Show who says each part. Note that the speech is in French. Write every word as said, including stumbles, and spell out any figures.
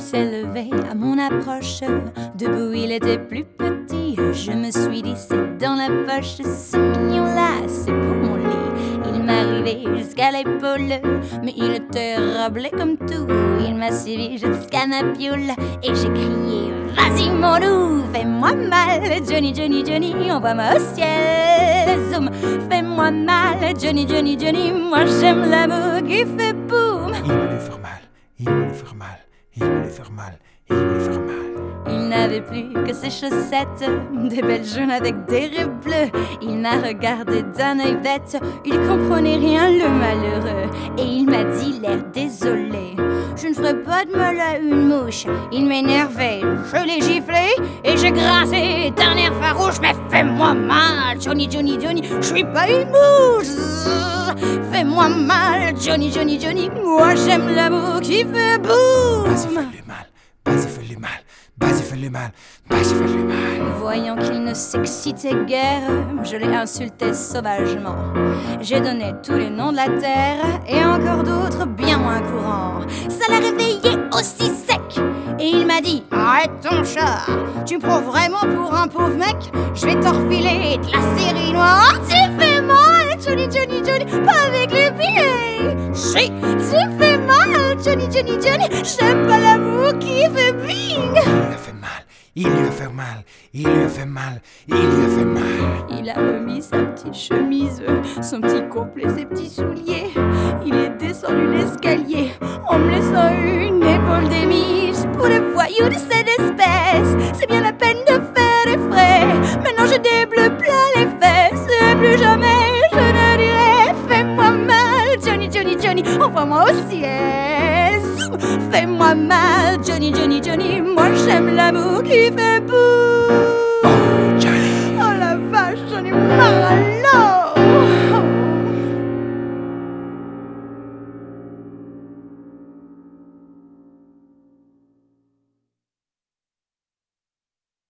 Speaker 1: s'est levé à mon approche. Debout, il était plus petit. Je me suis dit, c'est dans la poche. Ce mignon-là, c'est pour mon lit. Il m'arrivait jusqu'à l'épaule, mais il était rablé comme tout. Il m'a suivi jusqu'à ma pioule et j'ai crié, vas-y mon loup, fais-moi mal. Johnny, Johnny, Johnny, envoie-moi au ciel. Zoom, fais-moi mal. Johnny, Johnny, Johnny, moi j'aime l'amour qui fait boum.
Speaker 2: Il me les faire mal, il me les faire mal, il me les faire mal, il me les faire mal.
Speaker 1: Il n'avait plus que ses chaussettes, des belles jaunes avec des raies bleues. Il m'a regardé d'un œil bête, il comprenait rien le malheureux. Et il m'a dit l'air désolé, je ne ferai pas de mal à une mouche. Il m'énervait, je l'ai giflé et j'ai grincé d'un air farouche. Mais fais-moi mal, Johnny, Johnny, Johnny, je suis pas une mouche. Fais-moi mal, Johnny, Johnny, Johnny, moi j'aime l'amour qui fait boum.
Speaker 2: Vas-y, fais-lui mal, vas-y, fais-lui mal, vas-y, fais-lui mal, vas-y, fais-lui mal.
Speaker 1: Voyant qu'il ne s'excitait guère, je l'ai insulté sauvagement. J'ai donné tous les noms de la terre et encore d'autres bien moins courants. Ça l'a réveillé aussi sec et il m'a dit, arrête ton char, tu me prends vraiment pour un pauvre mec. Je vais t'enfiler de la série noire. Tu fais mal, Johnny, Johnny, Johnny, pas avec les pieds. Si, tu fais mal, Johnny, Johnny, Johnny, j'aime pas l'amour qui fait bing.
Speaker 2: Il lui a fait mal, il lui a fait mal, il lui a fait mal, il lui a fait mal.
Speaker 1: Il a remis sa petite chemise, son petit complet, ses petits souliers. Il est descendu l'escalier en me laissant une épaule d'émise. Pour les voyous de cette espèce, c'est bien la peine de faire des frais. Maintenant j'ai des bleus plein les fesses et plus jamais je ne dirai fais-moi mal, Johnny, Johnny, Johnny, envoie-moi au ciel. Zoom, fais-moi mal, Johnny, Johnny, Johnny, moi j'aime l'amour qui fait boum.